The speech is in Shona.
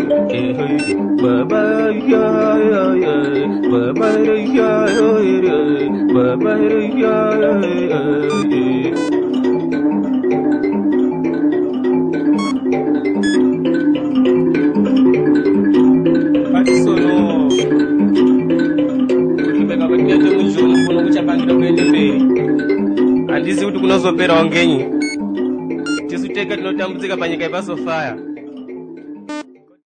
Handisi kuti kunozopera wangenyi tisu tega tinotambudzika panyika yepasofaya.